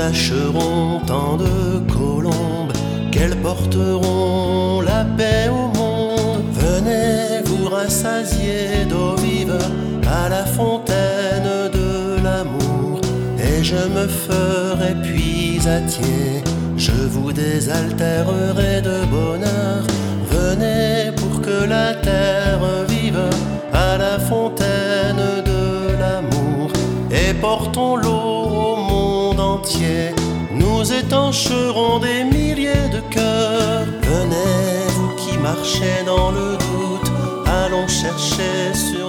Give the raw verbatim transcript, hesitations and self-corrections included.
lâcherons tant de colombes qu'elles porteront la paix au monde. Venez vous rassasier d'eau vive à la fontaine de l'amour, et je me ferai puisatier, je vous désaltérerai de bonheur. Venez pour que la terre vive à la fontaine de l'amour, et portons l'eau au monde entier, nous étancherons des milliers de cœurs. Venez, vous qui marchez dans le doute, allons chercher sur